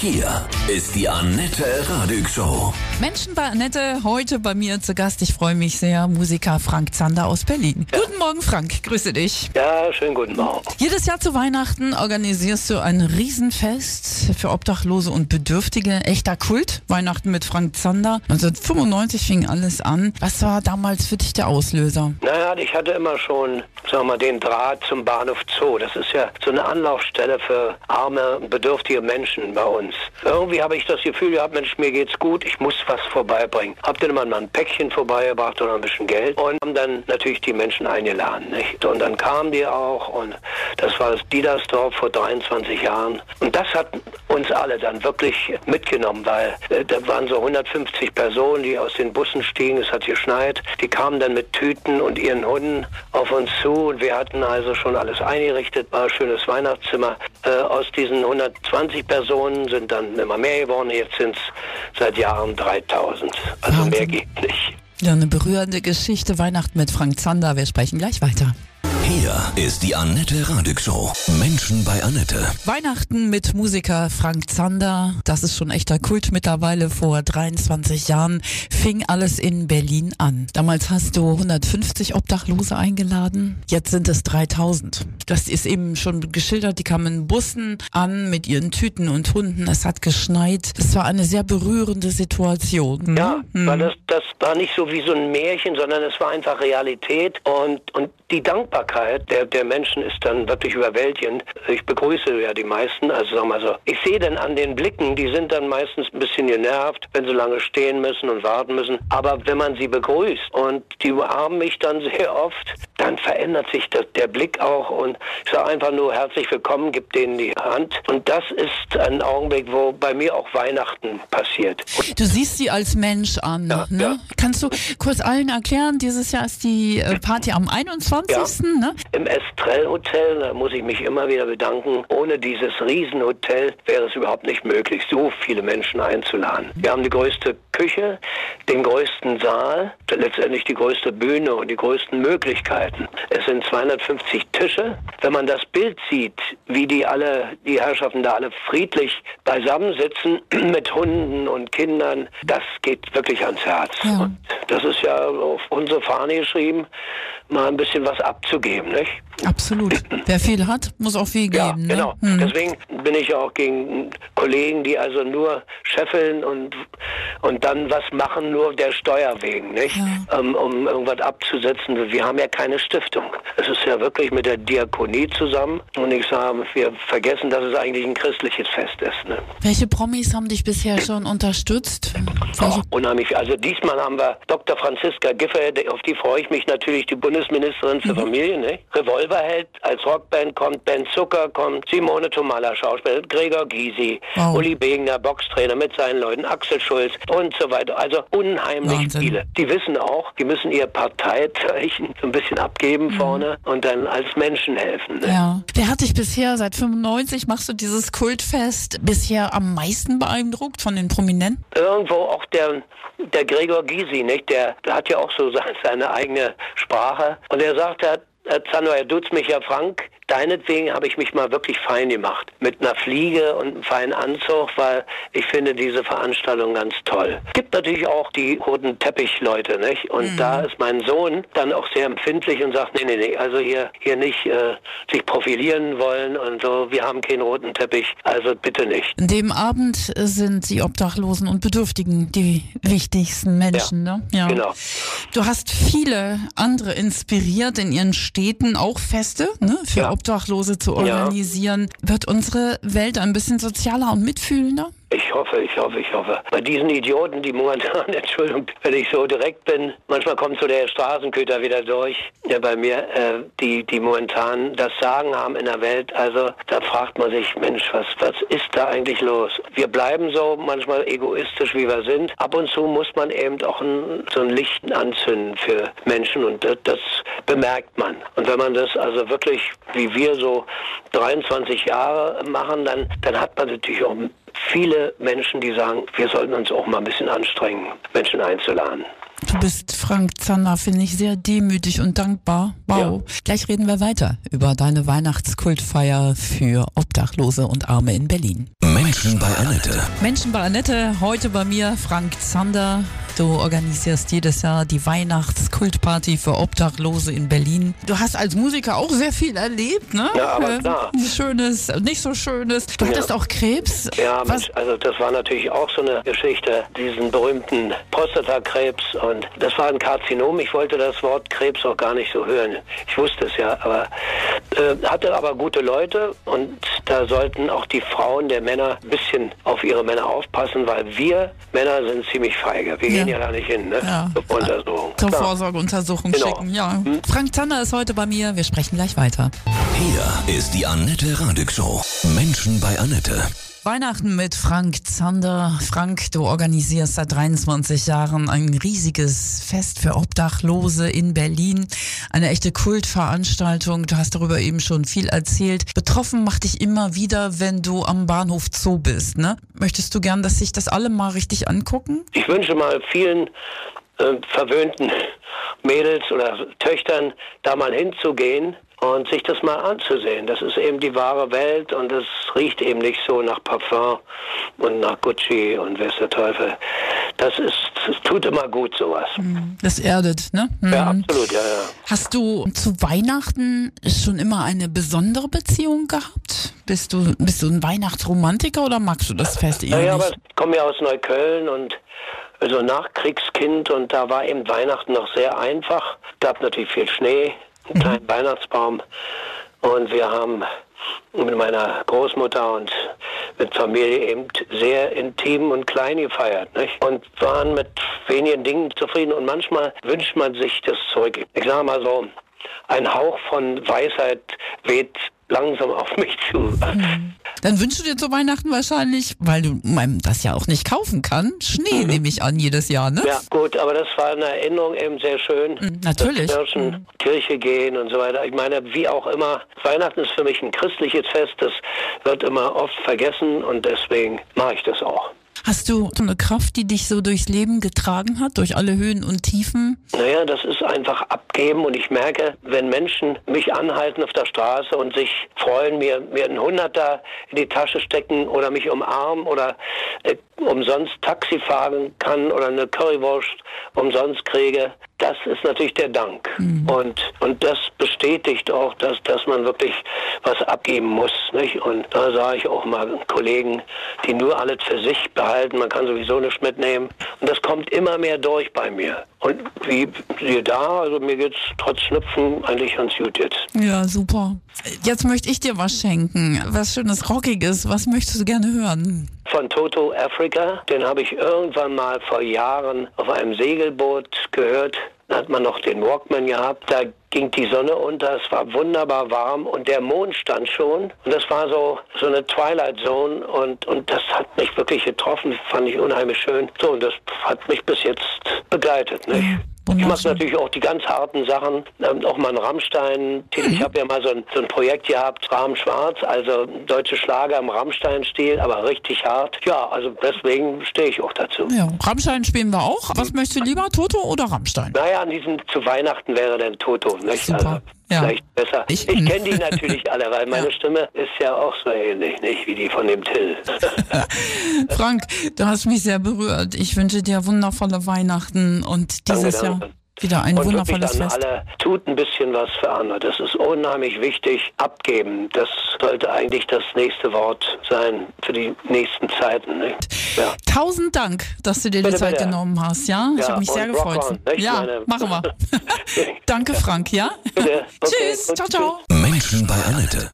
Hier ist die Annette Radig Show. Menschen bei Annette, heute bei mir zu Gast. Ich freue mich sehr, Musiker Frank Zander aus Berlin. Ja. Guten Morgen, Frank, grüße dich. Ja, schönen guten Morgen. Jedes Jahr zu Weihnachten organisierst du ein Riesenfest für Obdachlose und Bedürftige. Echter Kult, Weihnachten mit Frank Zander. 1995 fing alles an. Was war damals für dich der Auslöser? Naja, ich hatte immer schon, sagen wir mal, den Draht zum Bahnhof Zoo. Das ist ja so eine Anlaufstelle für arme, bedürftige Menschen bei uns. Irgendwie habe ich das Gefühl gehabt, Mensch, mir geht's gut, ich muss was vorbeibringen. Hab dann immer mal ein Päckchen vorbeigebracht oder ein bisschen Geld und haben dann natürlich die Menschen eingeladen, nicht? Und dann kamen die auch und das war das Diedersdorf vor 23 Jahren. Und das hat uns alle dann wirklich mitgenommen, weil da waren so 150 Personen, die aus den Bussen stiegen, es hat geschneit. Die kamen dann mit Tüten und ihren Hunden auf uns zu und wir hatten also schon alles eingerichtet, war ein schönes Weihnachtszimmer. Aus diesen 120 Personen sind dann immer mehr geworden, jetzt sind es seit Jahren 3000. Also Wahnsinn. Mehr geht nicht. Ja, eine berührende Geschichte, Weihnachten mit Frank Zander. Wir sprechen gleich weiter. Hier ist die Annette Radig Show. Menschen bei Annette. Weihnachten mit Musiker Frank Zander, das ist schon echter Kult mittlerweile. Vor 23 Jahren fing alles in Berlin an. Damals hast du 150 Obdachlose eingeladen, jetzt sind es 3000. Das ist eben schon geschildert, die kamen in Bussen an mit ihren Tüten und Hunden, es hat geschneit. Es war eine sehr berührende Situation. Ja, weil das war nicht so wie so ein Märchen, sondern es war einfach Realität und die Dankbarkeit der Menschen ist dann wirklich überwältigend. Ich begrüße ja die meisten, also sagen wir mal so. Ich sehe dann an den Blicken, die sind dann meistens ein bisschen genervt, wenn sie lange stehen müssen und warten müssen. Aber wenn man sie begrüßt und die umarmen mich dann sehr oft, dann verändert sich der Blick auch und ich sage einfach nur herzlich willkommen, gib denen die Hand. Und das ist ein Augenblick, wo bei mir auch Weihnachten passiert. Du siehst sie als Mensch an, ja, ne? Ja. Kannst du kurz allen erklären, dieses Jahr ist die Party am 21. Ja. Ne? Im Estrell Hotel, da muss ich mich immer wieder bedanken. Ohne dieses Riesenhotel wäre es überhaupt nicht möglich, so viele Menschen einzuladen. Wir haben die größte Küche, den größten Saal, letztendlich die größte Bühne und die größten Möglichkeiten. Es sind 250 Tische. Wenn man das Bild sieht, wie die Herrschaften da alle friedlich beisammen sitzen mit Hunden und Kindern, das geht wirklich ans Herz. Ja. Und das ist ja auf unsere Fahne geschrieben, mal ein bisschen was abzugeben, nicht? Absolut. Wer viel hat, muss auch viel Ja, geben. genau. Ne? Deswegen bin ich ja auch gegen Kollegen, die also nur scheffeln und dann was machen, nur der Steuer wegen, nicht? Ja. Um irgendwas abzusetzen. Wir haben ja keine Stiftung. Es ist ja wirklich mit der Diakonie zusammen. Und ich sage, wir vergessen, dass es eigentlich ein christliches Fest ist. Ne? Welche Promis haben dich bisher schon unterstützt? Oh, unheimlich. Also diesmal haben wir Dr. Franziska Giffey, auf die freue ich mich natürlich, die Bundesministerin für Familie, ne? Revolverheld, als Rockband kommt Ben Zucker, kommt Simone Tomalla, Schauspieler, Gregor Gysi, Wow. Uli Begener, Boxtrainer mit seinen Leuten, Axel Schulz und so weiter. Also unheimlich Wahnsinn. viele. Die wissen auch, die müssen ihr Parteizeichen so ein bisschen abgeben vorne und dann als Menschen helfen. Ne? Ja. Wer hat dich bisher, seit 95 machst du dieses Kultfest, bisher am meisten beeindruckt von den Prominenten? Irgendwo auch der Gregor Gysi, nicht? Der hat ja auch so seine eigene Sprache. Und er sagt, Herr Zander, er duzt mich ja Frank, deinetwegen habe ich mich mal wirklich fein gemacht. Mit einer Fliege und einem feinen Anzug, weil ich finde diese Veranstaltung ganz toll. Es gibt natürlich auch die roten Teppichleute, nicht? Und da ist mein Sohn dann auch sehr empfindlich und sagt, nee, also hier nicht sich profilieren wollen und so, wir haben keinen roten Teppich, also bitte nicht. An dem Abend sind die Obdachlosen und Bedürftigen die wichtigsten Menschen, Ja, ne? Ja. genau. Du hast viele andere inspiriert, in ihren Städten auch Feste, ne, für Ja. Obdachlose zu organisieren. Wird unsere Welt ein bisschen sozialer und mitfühlender? Ich hoffe. Bei diesen Idioten, die momentan, Entschuldigung, wenn ich so direkt bin, manchmal kommt so der Straßenköter wieder durch, der bei mir, die momentan das Sagen haben in der Welt. Also da fragt man sich, Mensch, was ist da eigentlich los? Wir bleiben so manchmal egoistisch, wie wir sind. Ab und zu muss man eben auch so ein Licht anzünden für Menschen und das bemerkt man. Und wenn man das also wirklich, wie wir so 23 Jahre machen, dann hat man natürlich auch viele Menschen, die sagen, wir sollten uns auch mal ein bisschen anstrengen, Menschen einzuladen. Du bist, Frank Zander, finde ich, sehr demütig und dankbar. Wow. Ja. Gleich reden wir weiter über deine Weihnachtskultfeier für Obdachlose und Arme in Berlin. Menschen Menschen bei Annette. Menschen bei Annette, heute bei mir Frank Zander. Du organisierst jedes Jahr die Weihnachtskultparty für Obdachlose in Berlin. Du hast als Musiker auch sehr viel erlebt, ne? Ja, aber klar. Schönes, nicht so Schönes. Du hattest auch Krebs. Ja, also das war natürlich auch so eine Geschichte, diesen berühmten Prostatakrebs. Und das war ein Karzinom. Ich wollte das Wort Krebs auch gar nicht so hören. Ich wusste es ja, aber hatte aber gute Leute. Und da sollten auch die Frauen der Männer ein bisschen auf ihre Männer aufpassen, weil wir Männer sind ziemlich feige. Wir gehen ja da nicht hin, ne? Ja. Zur Untersuchung. Zur Vorsorgeuntersuchung schicken, ja. Frank Zander ist heute bei mir. Wir sprechen gleich weiter. Hier ist die Annette Radig Show. Menschen bei Annette. Weihnachten mit Frank Zander. Frank, du organisierst seit 23 Jahren ein riesiges Fest für Obdachlose in Berlin. Eine echte Kultveranstaltung. Du hast darüber eben schon viel erzählt. Betroffen macht dich immer wieder, wenn du am Bahnhof Zoo bist, ne? Möchtest du gern, dass sich das alle mal richtig angucken? Ich wünsche mal vielen verwöhnten Mädels oder Töchtern, da mal hinzugehen und sich das mal anzusehen. Das ist eben die wahre Welt und es riecht eben nicht so nach Parfum und nach Gucci und weiß der Teufel. Das tut immer gut, sowas. Das erdet, ne? Ja, absolut, ja. Hast du zu Weihnachten schon immer eine besondere Beziehung gehabt? Bist du ein Weihnachtsromantiker oder magst du das Fest eher nicht? Ja, aber ich komme ja aus Neukölln und also Nachkriegskind und da war eben Weihnachten noch sehr einfach. Gab natürlich viel Schnee, einen kleinen Weihnachtsbaum und wir haben mit meiner Großmutter und mit Familie eben sehr intim und klein gefeiert, nicht? Und waren mit wenigen Dingen zufrieden und manchmal wünscht man sich das zurück. Ich sage mal so, ein Hauch von Weisheit weht langsam auf mich zu. Dann wünschst du dir zu Weihnachten wahrscheinlich, weil du das ja auch nicht kaufen kann, Schnee nehme ich an jedes Jahr, ne? Ja, gut, aber das war eine Erinnerung eben sehr schön. Natürlich. Kirche gehen und so weiter. Ich meine, wie auch immer, Weihnachten ist für mich ein christliches Fest, das wird immer oft vergessen und deswegen mache ich das auch. Hast du so eine Kraft, die dich so durchs Leben getragen hat, durch alle Höhen und Tiefen? Naja, das ist einfach abgeben und ich merke, wenn Menschen mich anhalten auf der Straße und sich freuen, mir einen Hunderter in die Tasche stecken oder mich umarmen oder umsonst Taxi fahren kann oder eine Currywurst umsonst kriege, das ist natürlich der Dank. Und das bestätigt auch, dass man wirklich was abgeben muss, nicht? Und da sage ich auch mal Kollegen, die nur alles für sich behalten, man kann sowieso nichts mitnehmen. Und das kommt immer mehr durch bei mir. Und wie siehe da, also mir geht's trotz Schnupfen eigentlich ganz gut jetzt. Ja, super. Jetzt möchte ich dir was schenken. Was Schönes, Rockiges. Was möchtest du gerne hören? Von Toto Africa, den habe ich irgendwann mal vor Jahren auf einem Segelboot gehört. Da hat man noch den Walkman gehabt. Da ging die Sonne unter, es war wunderbar warm und der Mond stand schon. Und das war so eine Twilight Zone und das hat mich wirklich getroffen, fand ich unheimlich schön. So, und das hat mich bis jetzt begleitet, nicht? Ich mache natürlich auch die ganz harten Sachen, auch mal einen Rammstein. Ich habe ja mal so ein Projekt gehabt, Rahmen Schwarz, also deutsche Schlager im Rammstein-Stil, aber richtig hart. Ja, also deswegen stehe ich auch dazu. Ja, Rammstein spielen wir auch. Was möchtest du lieber, Toto oder Rammstein? Naja, zu Weihnachten wäre dann Toto, nicht? Super. Also, ja. Vielleicht besser. Ich kenne die natürlich alle, weil meine Stimme ist ja auch so ähnlich, nicht wie die von dem Till. Frank, du hast mich sehr berührt. Ich wünsche dir wundervolle Weihnachten und dieses Jahr wieder ein wundervolles Fest. Alle tut ein bisschen was für andere. Das ist unheimlich wichtig. Abgeben, das sollte eigentlich das nächste Wort sein für die nächsten Zeiten. Nicht? Ja. 1000 Dank, dass du dir die Zeit genommen hast. Ja, ich habe mich sehr gefreut. Machen wir. Danke, Frank. Ja. Bitte. Okay, Tschüss. Ciao, ciao. Menschen bei Annette.